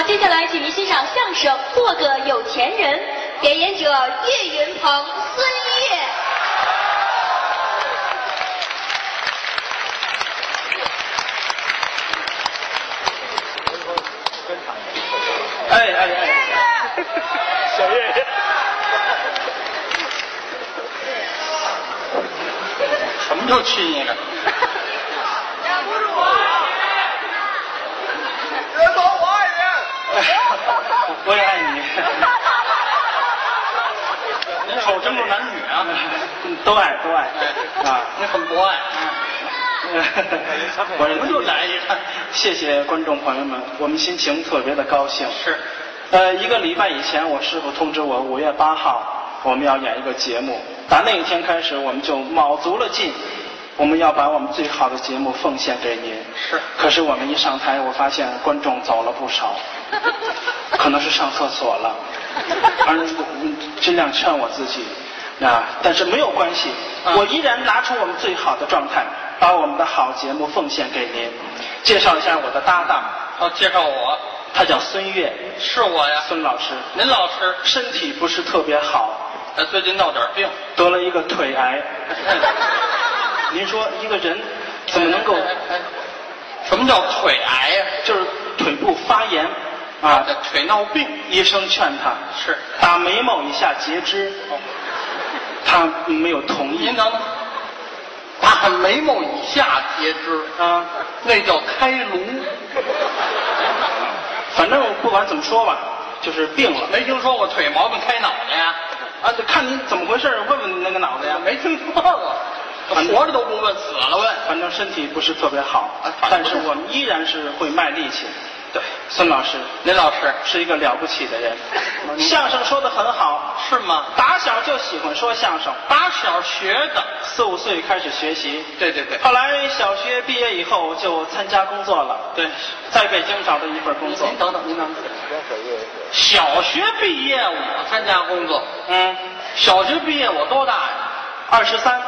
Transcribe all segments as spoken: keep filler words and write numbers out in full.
接下来请您欣赏相声《做个有钱人》，表演者岳云鹏、孙越。 哎哎哎，小岳岳，什么叫亲一个？ 压不住我！别走，我爱你。我也爱你。您手珍重男女啊，都爱都爱啊，你很博爱。我们就来一看，谢谢观众朋友们，我们心情特别的高兴。是，呃，一个礼拜以前，我师傅通知我，五月八号我们要演一个节目。打那一天开始，我们就卯足了劲，我们要把我们最好的节目奉献给您。是，可是我们一上台，我发现观众走了不少，可能是上厕所了，而尽量劝我自己。啊，但是没有关系，嗯、我依然拿出我们最好的状态，把我们的好节目奉献给您。介绍一下我的搭档， 好，介绍我， 他叫孙越， 是我呀， 孙老师。 您老师身体不是特别好， 呃，最近闹点病， 得了一个腿癌。您说一个人怎么能够？哎哎哎、 什么叫腿癌呀、啊？ 就是腿部发炎啊， 这腿闹病。 医生劝他是打眉毛以下截肢。哦，他没有同意。 您等等，打眉毛以下截肢啊， 那叫开颅。 反正不管怎么说吧，就是病了。 没听说过腿毛病开脑袋呀？ 啊，看你怎么回事，问问你那个脑袋呀。 没听说过，活着都不问，死了问。 反正身体不是特别好，啊、但是我们依然是会卖力气。对，孙老师， 林老师是一个了不起的人，相声说得很好， 是吗？ 打小就喜欢说相声， 打小学的， 四五岁开始学习。 对对对。 后来小学毕业以后就参加工作了， 对， 在北京找到一份工作。 您等等，您等等。小学毕业我参加工作， 嗯， 小学毕业我多大呀？ 二十三。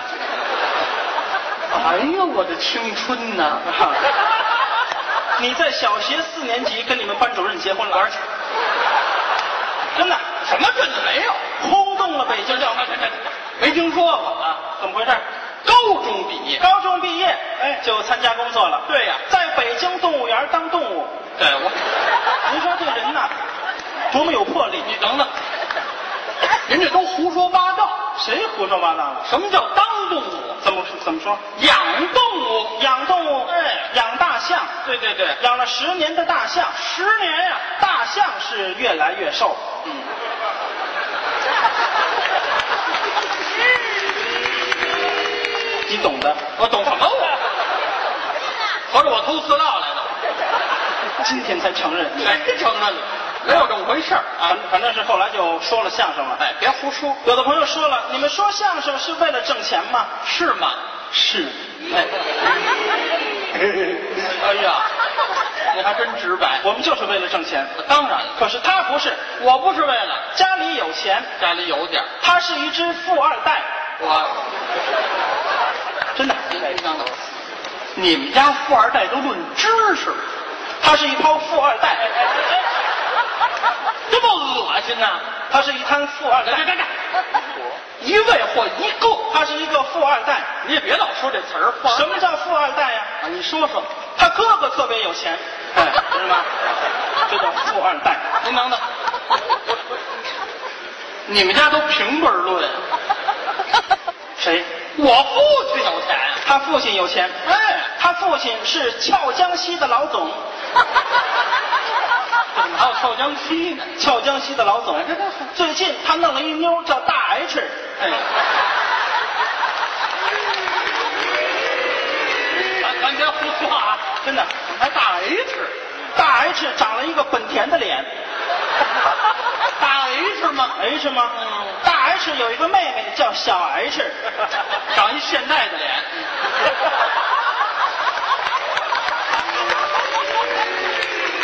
哎呀，我的青春呐！ 你在小学四年级跟你们班主任结婚了？而且真的？ 什么真的没有？ 轰动了北京教育。 没听说过啊？ 怎么回事？ 高中毕业， 高中毕业，哎，就参加工作了。 对呀、 啊，在北京动物园当动物。 对，我。 您说这人呐，多么有魄力！ 你等等，人家都胡说八道。 谁胡说八道了？ 什么叫当动物？ 怎么怎么说？ 养动物， 养动物， 哎， 养大象。 对对对， 养了十年的大象， 十年呀、啊， 大象是越来越瘦。嗯。你懂的， 我懂什么我？合着我偷饲料来的。 今天才承认。 谁承认了？没有这么回事儿啊， 反正是后来就说了相声了。 哎，别胡说。 有的朋友说了，你们说相声是为了挣钱吗？ 是吗？ 是。 哎，哎呀，你还真直白。 我们就是为了挣钱。 当然了。 可是他不是， 我不是为了。 家里有钱， 家里有点。 他是一只富二代。 我。 真的。 你们家富二代都论知识。 他是一抛富二代。 这么恶心呐、啊！ 他是一摊富二代。 对对对，一位或一个， 他是一个富二代。 你也别老说这词儿。 什么叫富二代呀、 啊？你说说。 他哥哥特别有钱，哎，知道吗？这叫富二代。 您等等，你们家都平辈论。 谁？ 我父亲有钱。 他父亲有钱。 哎， 他父亲是俏江西的老总。 怎么还有俏江西呢？ 俏江西的老总，最近他弄了一妞叫大 H。 哎，咱咱别胡说啊！ 真的， 还大 H， 大 H 长了一个本田的脸。 大 H 吗 ？H 吗？嗯。大 H 有一个妹妹叫小 H， 长一现代的脸。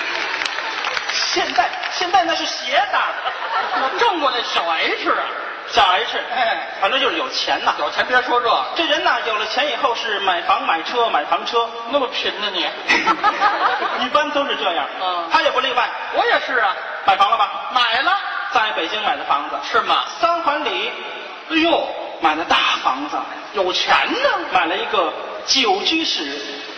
现在现在那是斜打的， 我挣过那小 H 啊， 叫 H， 哎， 反正就是有钱呐。 有钱别说这， 这人呐，有了钱以后是买房买车买房车， 那么贫呢你？ 一般都是这样。 嗯， 他也不例外。 我也是啊， 买房了吧？ 买了， 在北京买的房子。 是吗？ 三环里， 哎呦， 买了大房子， 有钱呢， 买了一个九居室。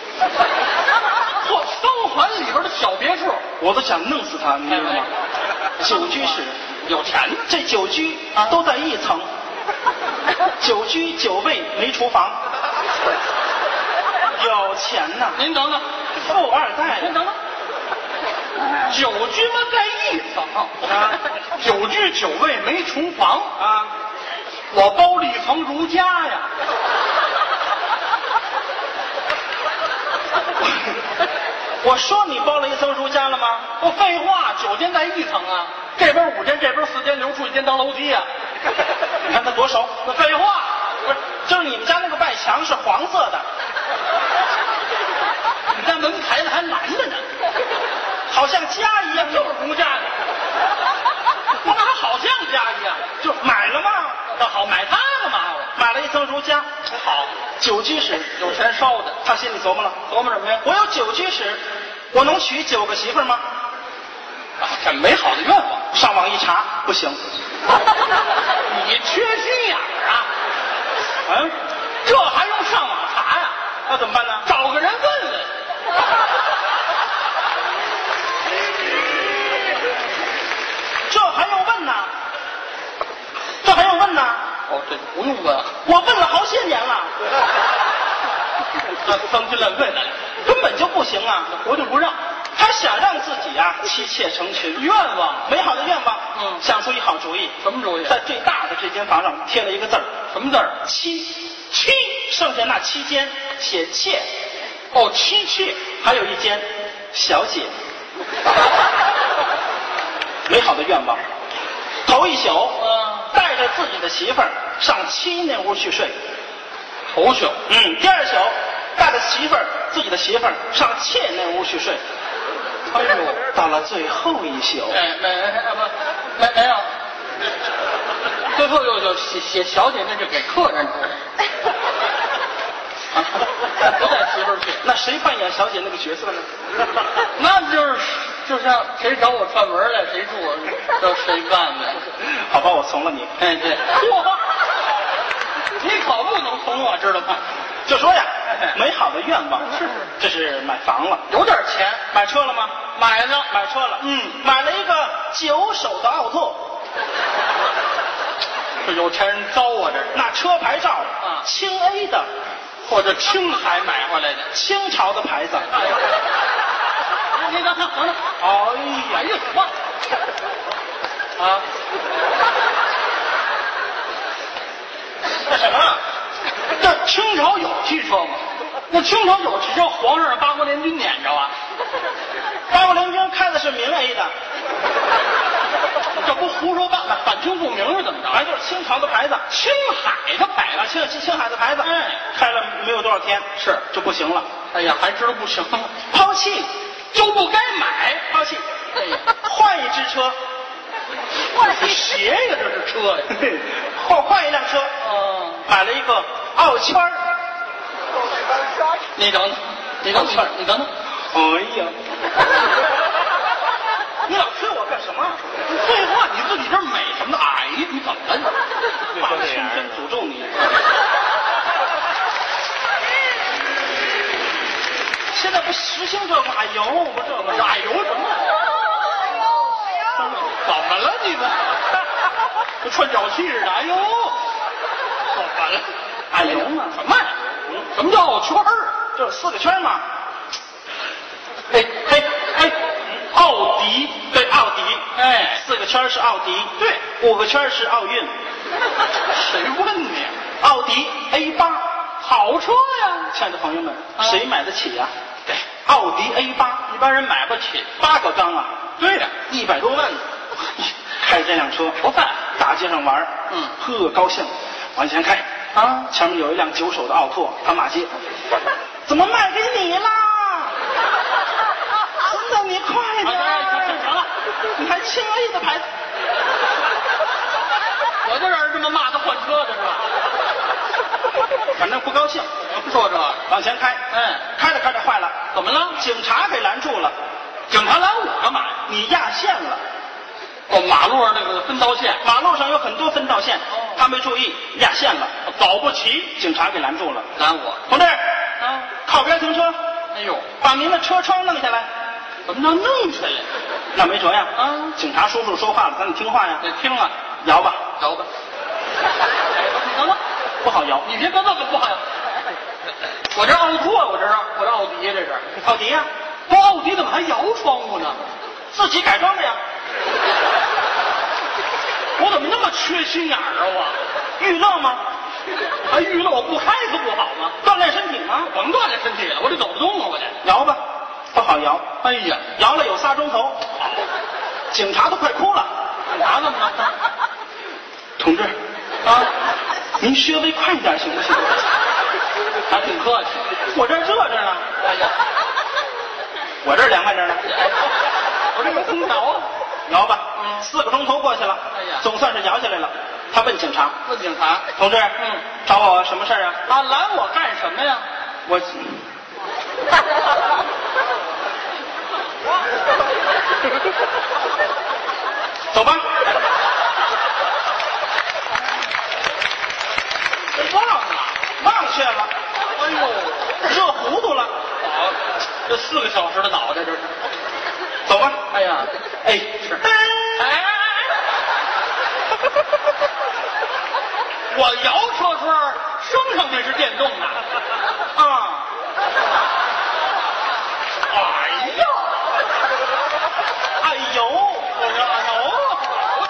嚯，三环里边的小别墅， 我都想弄死他，你知道吗？九居室， 有钱呢。 这九居啊都在一层，九居九卫没厨房，有钱呐！ 您等等， 富二代。 您等等，九居嘛在一层啊，九居九卫没厨房啊， 我包了一层如家呀。 我说你包了一层如家了吗？ 不废话，九间在一层啊，这边五间，这边四间，留出一间当楼梯啊。 你看他多熟。 那废话， 不是，就是你们家那个外墙是黄色的， 你家门牌子还蓝的呢， 好像家一样， 就是如家的。我哪好像家一样？ 就买了嘛。 那好，买它干嘛？ 买了一层如家， 好， 九居室， 有钱烧的。 他心里琢磨了， 琢磨什么呀？ 我有九居室，我能娶九个媳妇吗？ 啊，这美好的愿望。 上网一查，不行。 你缺心眼儿啊！ 嗯， 这还用上网查呀？ 那怎么办呢？ 找个人问问。 这还用问呢？这还用问呢？ 哦，这不用问， 我问了好些年了， 那增进了问了， 根本就不行啊！ 我就不让。 他想让自己啊妻妾成群， 愿望， 美好的愿望。 嗯， 想出一好主意。 什么主意？ 在最大的这间房上贴了一个字儿， 什么字儿？ 妻。妻，剩下那七间写妾。 哦，妻妾， 还有一间小姐。美好的愿望。头一宿， 嗯， 带着自己的媳妇儿上妻那屋去睡。 头宿， 嗯，第二宿带着媳妇儿自己的媳妇儿上妾那屋去睡。哎呦，到了最后一宿， 哎，没不没没有，最后又就写写小姐，那是给客人的。啊，不带媳妇儿去， 那谁扮演小姐那个角色呢？ 那就是就像谁找我串门来，谁住我，都谁办的。 好吧，我从了你。 哎，对，你可不能从我，知道吗？ 就说呀，美好的愿望是，这是买房了， 有点钱， 买车了吗？ 买了， 买车了， 嗯， 买了一个九手的奥拓。 这有钱人糟啊，这那车牌照啊， 清 A 的， 或者青海买回来的， 清朝的牌子。 你等等等等， 哎哎呀， 呀，什么？啊？ 这什么？ 这清朝有汽车吗？那清朝有汽车，皇上让八国联军撵着啊。 八国联军开的是明 A 的， 这不胡说八道，反清复明是怎么着？ 反正就是清朝的牌子， 青海的牌啊， 子， 青青海的牌子， 哎， 开了没有多少天， 是就不行了。 哎呀，还知道不行， 抛弃就不该买， 抛弃， 哎呀， 换一只车， 这是鞋呀，这是车呀， 换换一辆车， 嗯， 买了一个奥圈儿。 你等等，你等等，你等等， 哎呀，你老催我干什么？ 废话，你自己这美什么的？哎呀，你怎么了？ 爸青天诅咒你！现在不实行这个哎呦，不这个哎呦什么？怎么了你们？跟穿脚气似的！哎呦，怎么了？ 哎呦嘛， 什么呀？什么叫奥圈儿？ 就是四个圈嘛。 嘿嘿嘿，奥迪， 对，奥迪， 哎， 四个圈是奥迪， 对， 五个圈是奥运。 谁问你？ 奥迪 A 八， 好车呀！ 亲爱的朋友们， 啊谁买得起呀？ 对， 奥迪 A 八， 一般人买不起。 八个缸啊， 对呀， 一百多万。开着这辆车， 不犯。 大街上玩， 嗯， 呵，高兴，往前开。 啊， 前面有一辆九手的奥拓，他骂街，怎么卖给你啦？真的，你快点！ 哎行行行了， 你还清 A 的牌子， 我就让人这么骂反正不高兴。 说这往前开， 嗯， 开着开着坏了， 怎么了？ 警察给拦住了。 警察拦我干嘛呀？ 你压线了。 哦，马路上那个分道线， 马路上有很多分道线， 哦， 他没注意压线了，保不齐警察给拦住了。 拦我， 同志， 啊， 靠边停车。 哎呦， 把您的车窗弄下来。 怎么能弄下来？ 那没辙呀。 啊， 警察叔叔说话了，咱得听话呀。 得听啊， 摇吧， 摇吧。哎，你等等， 不好摇。 你别别别不好摇。我这奥拓，我这是我这奥迪，这是奥迪呀。 不奥迪怎么还摇窗户呢？ 自己改装的呀。 我怎么那么缺心眼儿啊？我娱乐吗？ 还娱乐，我不开可不好吗？ 锻炼身体吗？ 甭锻炼身体了，我得走不动啊，我得摇吧，不好摇。 哎呀， 摇了有仨钟头，警察都快哭了。 警察怎么了？ 同志， 啊， 您稍微快一点行不行？ 还挺客气。 我这儿热着呢。 哎呀， 我这儿凉快着呢。 我这有空调啊。 摇吧， 嗯， 四个钟头过去了， 哎呀， 总算是摇下来了。他问警察， 问警察， 同志， 嗯， 找我什么事儿啊？ 啊，拦我干什么呀？ 我，走吧。 忘了， 忘却了。 哎呦， 热糊涂了。 好，这四个小时的脑袋这是。 走吧。 哎呀， 哎， 是。哎，我摇车窗，升上去是电动的。 啊。 哎呀， 哎呦， 我说哎呦，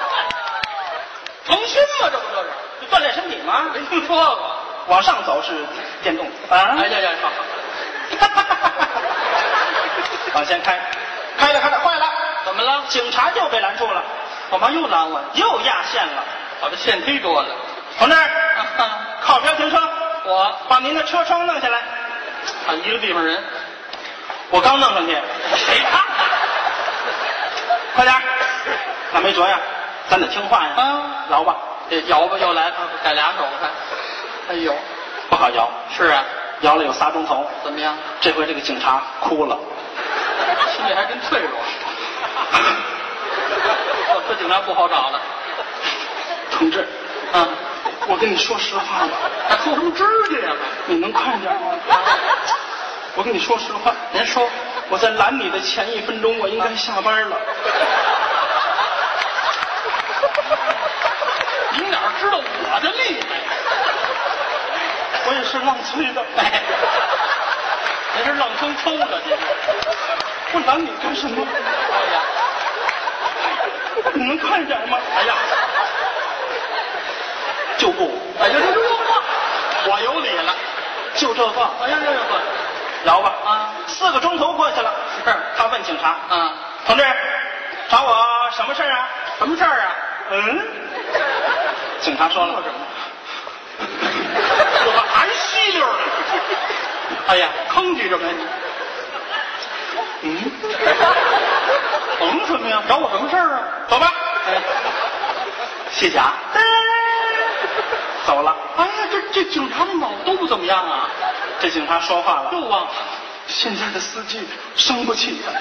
腾讯吗？这不就是？ 这锻炼身体吗？ 没听说过。 往上走是电动啊。 哎呀呀，好好。 往前开，开着开着坏了。 怎么了？ 警察又被拦住了。 干嘛又拦我？ 又压线了。 我这线忒多了。 同志， 啊， 靠边停车。 我把您的车窗弄下来。 啊，一个地方人， 我刚弄上去。 谁看看？ 快点。那没辙呀，咱得听话呀。 啊， 摇吧。 这摇吧，又来，改俩手看。哎呦， 不好摇。 是啊， 摇了有仨钟头。 怎么样？ 这回这个警察哭了。 心里还真脆弱。我这警察不好找了。 同志， 啊， 我跟你说实话吧。 还抠什么指甲呀？ 你能快点吗？我跟你说实话， 您说， 我在拦你的前一分钟，我应该下班了。 您哪知道我的厉害？ 我也是浪催的。 哎，您是愣冲冲的，您。 我拦你干什么？ 哎呀， 你能快点吗？ 哎呀， 就不， 哎呀，这这我有理了， 就这个。 哎呀呀呀！ 摇吧啊， 四个钟头过去了。 是， 他问警察， 啊， 同志，找我什么事儿啊？ 什么事儿啊？ 嗯，警察说了。 怎么还吸溜了？哎呀，坑叽着没？ 嗯， 嗯什么呀？找我什么事儿啊？ 走吧。 哎， 卸甲。走了。 哎呀，这这警察的脑子都不怎么样啊！ 这警察说话了， 又忘了。 现在的司机伤不起呀。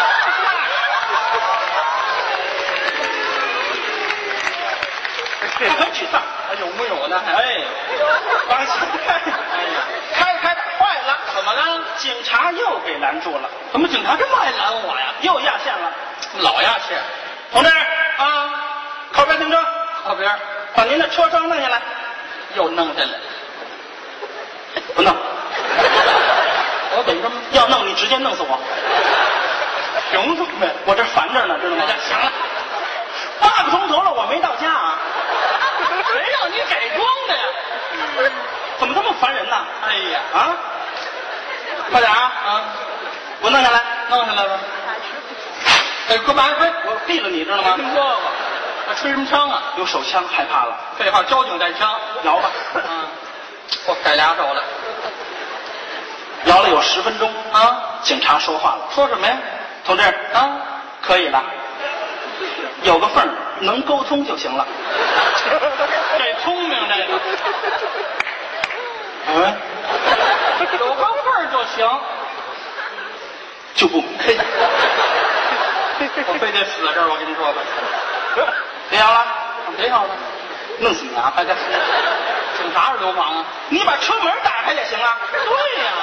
他很沮丧。 有木有呢？ 哎，往前开。 哎呀， 开着开着坏了。 怎么了？ 警察又给拦住了。 怎么警察这么爱拦我呀？ 又压线了。 老压线。 同志啊， 靠边停车。 靠边， 把您的车窗弄下来。 又弄下来。 不弄。 我怎么这么要弄你直接弄死我。 凭什么呀？ 我这烦着呢，知道吗？ 哎呀，行了， 八个钟头了，我没到家啊。 谁让你改装的呀？ 怎么这么烦人呢？ 哎呀， 啊！快点啊！ 啊， 我弄下来， 弄下来吧。哎，干嘛？哎， 我毙了你，知道吗？ 听说过。还吹什么枪啊？ 有手枪，害怕了。 废话，交警带枪。 摇吧。 啊，我改俩手了。 摇了有十分钟啊！ 警察说话了， 说什么呀？ 同志啊， 可以了，有个缝儿能沟通就行了。 这聪明这个。 嗯， 有个份儿就行。 就不，嘿， 我非得死这儿，我跟你说吧。 别要了， 别要了， 弄死你啊！快点， 警察是流氓啊！ 你把车门打开也行啊。 对呀、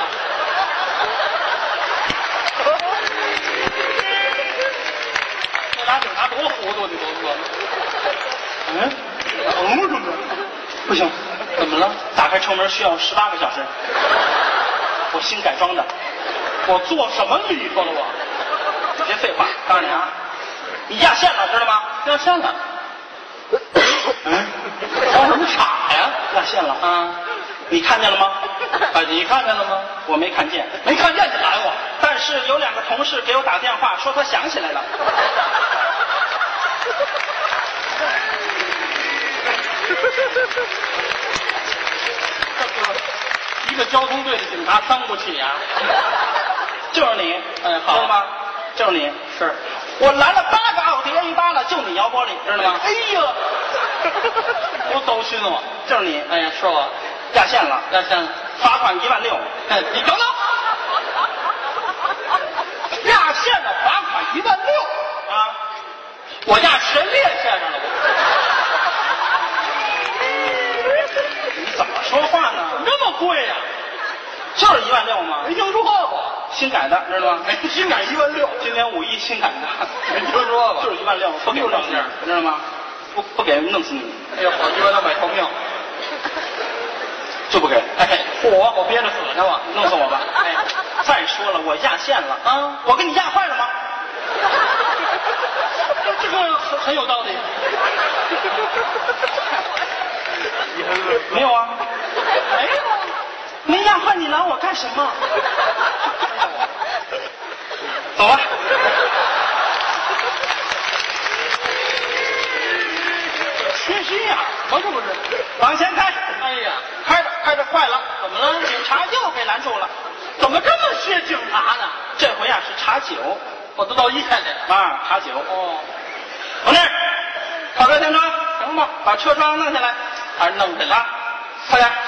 这俩警察多糊涂，你琢磨琢磨。 嗯，嗯，什么？不行， 怎么了？ 打开车门需要十八个小时。我新改装的。 我做什么礼服了我？ 别废话，告诉你啊，你压线了，知道吗？ 压线了。 嗯， 装什么傻呀？ 压线了啊！ 你看见了吗？ 啊，你看见了吗？ 我没看见， 没看见你拦我。 但是有两个同事给我打电话说他想起来了。 一个交通队的警察伤不起呀、啊。 就是你， 哎，好， 知道吗？就是你， 是我拦了八个奥迪 A 八了，就你摇玻璃，知道吗？ 哎呀，多糟心我！ 就是你， 哎呀，是我压线了， 压线了， 罚款一万六。 哎，你等等，压线了，罚款一万六啊！ 我压前列线上了， 你怎么说话呢？ 怎么这么贵呀、啊？ 就是一万六吗？ 没听说过， 新改的，知道吗？ 哎，新改一万六， 今年五一新改的， 没听说过， 就是一万六，不给弄这，知道吗？不不给弄死你！ 哎呀，好一万六买条命， 就不给。 哎，我我憋着死呢，我弄死我吧！ 哎， 再说了，我压线了啊， 我给你压坏了吗？ 这个很很有道理。 没有啊， 没有。 没压坏你拦我干什么？走吧。 缺心眼儿吗？这不是？ 往前开。 哎呀， 开着开着坏了， 怎么了？ 警察又给拦住了。 怎么这么些警察呢？ 这回啊是查酒， 我都到医院来了。 啊，查酒。 哦， 同志，跑车停车， 行吧， 把车窗弄下来， 还是弄下来， 啊，快点。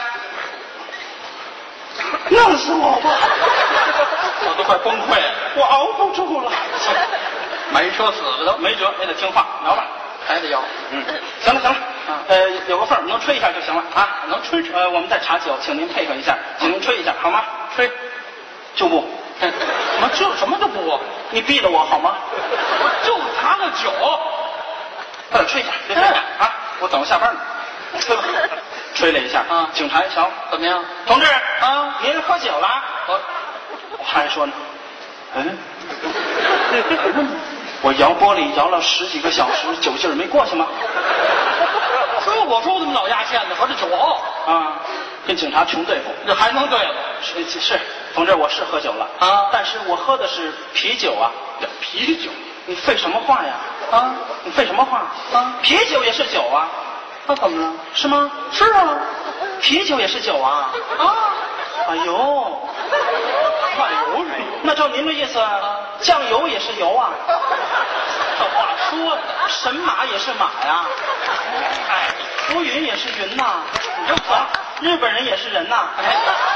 弄死我吧！ 我都快崩溃了， 我熬不住了。 没车死了都， 没辙，也得听话，摇吧。 还得摇。 嗯，行了行了，呃，有个缝儿能吹一下就行了啊， 能吹吹。 呃，我们在查酒，请您配合一下，请您吹一下好吗？ 吹， 就不。 什么就什么都不？ 你逼了我好吗？ 我就查个酒， 快点吹一下，别废话啊！我等着下班呢。吹吧，吹了一下啊， 警察一瞧， 怎么样？ 同志啊， 您喝酒了？ 我我还说呢，嗯，我摇玻璃摇了十几个小时，酒劲儿没过去吗？ 说我说我怎么老压线呢？我这酒傲啊，跟警察穷对付， 这还能对付？ 是是，同志，我是喝酒了啊， 但是我喝的是啤酒啊， 啤酒。 你废什么话呀？ 啊， 你废什么话啊？ 啤酒也是酒啊， 那怎么了？ 是吗？ 是啊， 啤酒也是酒啊。 啊， 哎呦， 看油是油， 那照您这意思，酱油也是油啊。 这话说的， 神马也是马呀，哎，浮云也是云呐，你就说，日本人也是人呐。哎，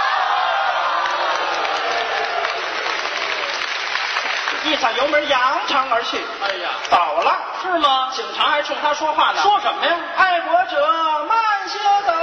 一踩油门扬长而去。 哎呀， 倒了， 是吗？ 警察还冲他说话呢。 说什么呀？ 爱国者慢些走。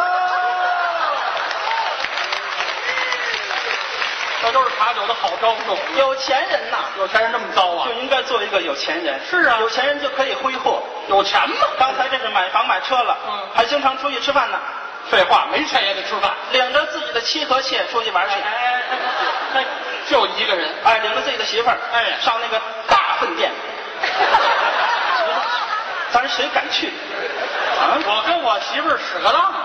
这都是查酒的好招数。 有钱人呐， 有钱人这么糟啊就？应该做一个有钱人。 是啊有钱人就可以挥霍。 有钱嘛？ 刚才这是买房买车了， 嗯还经常出去吃饭呢， 废话，没钱也得吃饭。 领着自己的妻和妾出去玩去。 哎哎哎，就一个人。 哎，领着自己的媳妇儿， 哎上那个大粪店。咱谁敢去？啊， 我跟我媳妇儿使个浪，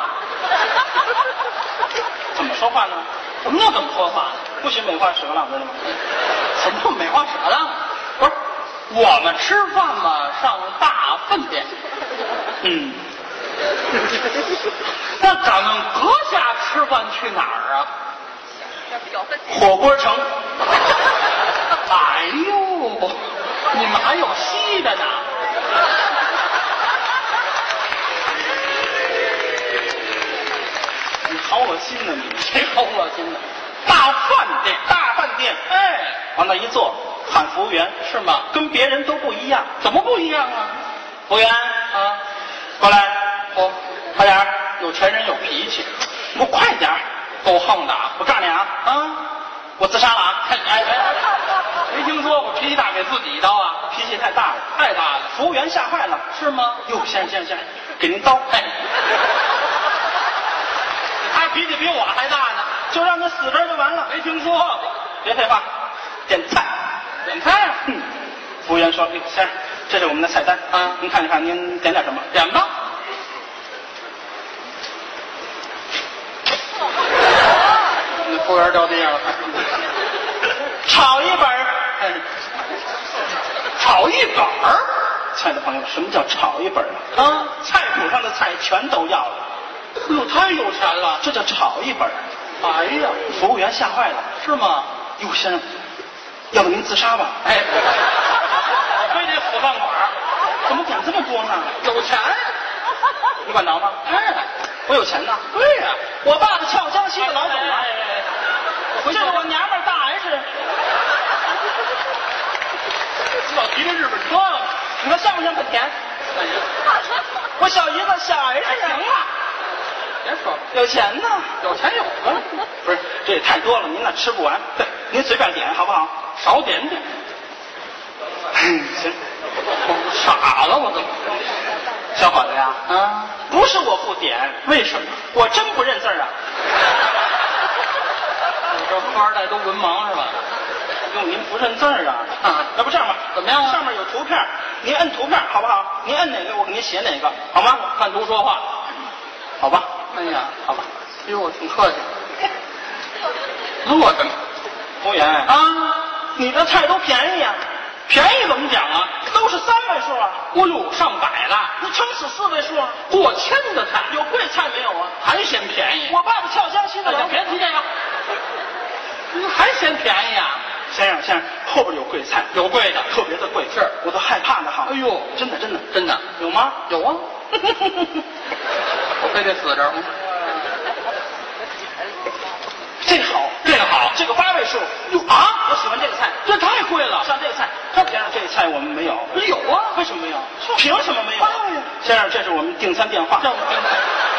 怎么说话呢？ 什么叫怎么说话？ 不许美化使个浪，知道吗？ 什么叫美化使个浪？不是，我们吃饭嘛，上大粪店。 嗯， 那咱们阁下吃饭去哪儿啊？ 火锅城。 哎呦，你们还有西的呢？ 你好好恶心呢你！ 谁好恶心呢？ 大饭店， 大饭店，哎， 往那一坐，喊服务员是吗？ 跟别人都不一样。 怎么不一样啊？ 服务员啊， 过来， 哦， 快点儿， 有钱人有脾气， 你给我快点儿！ 够横的啊！ 我告诉你啊， 啊， 我自杀了啊！ 哎哎哎，没听说过脾气大给自己一刀啊？ 脾气太大了， 太大了， 服务员吓坏了。 是吗？ 哟，先生先生先生，给您刀。 哎，他脾气比我还大呢， 就让他死这儿就完了。 没听说过。 别废话，点菜。 点菜啊？ 嗯，服务员说：“哎，先生，这是我们的菜单啊， 您看一看，您点点什么？ 点吧。”那服务员掉地上了。 炒一本儿。 哎，炒一本儿。 亲爱的朋友，什么叫炒一本儿啊？ 啊， 菜谱上的菜全都要了。 哟，太有钱了， 这叫炒一本儿。 哎呀， 服务员吓坏了。 是吗？ 哟，先生，要不您自杀吧？ 哎，我非得死饭馆， 怎么点这么多呢？ 有钱。 你管着吗？ 哎， 我有钱呢。 对呀、啊， 我爸爸俏江西的老总啊。 哎哎哎这是我娘们儿大 S。 你老提这日本车了， 你说像不像本田？ 哎呀， 我小姨子小 S 行啊。 了，别说了， 有钱呢。 有钱有了， 不是，这也太多了，您那吃不完。对，您随便点好不好？ 少点点。 行， 我傻了，我怎么？ 小伙子呀， 啊， 不是我不点， 为什么？ 我真不认字儿啊。 你这富二代都文盲是吧？ 哟，您不认字儿啊？ 啊， 要不这样吧， 怎么样啊？ 上面有图片，您摁图片好不好？您摁哪个，我给您写哪个，好吗？ 看图说话， 好吧。 哎呀，好吧，哎呦，我挺客气。乐着呢。 服务员啊， 你这菜都便宜啊， 便宜怎么讲啊？ 都是三位数啊， 哦呦，上百了， 你撑死四位数啊。 过千的菜， 有贵菜没有啊？ 还嫌便宜？ 我爸爸俏江西的哎呀， 老总。 别提这个，你还嫌便宜啊？ 先生先生，后边有贵菜， 有贵的， 特别的贵， 是我都害怕的哈。 哎呦， 真的真的真的有吗？ 有啊，我非得死这儿。 这个好， 这个好， 这个八位数。 哟啊， 我喜欢这个菜， 这太贵了。 像这个菜，先生这个菜我们没有。 有啊， 为什么没有？凭什么没有？ 哎呀先生，这是我们订餐电话。 这我听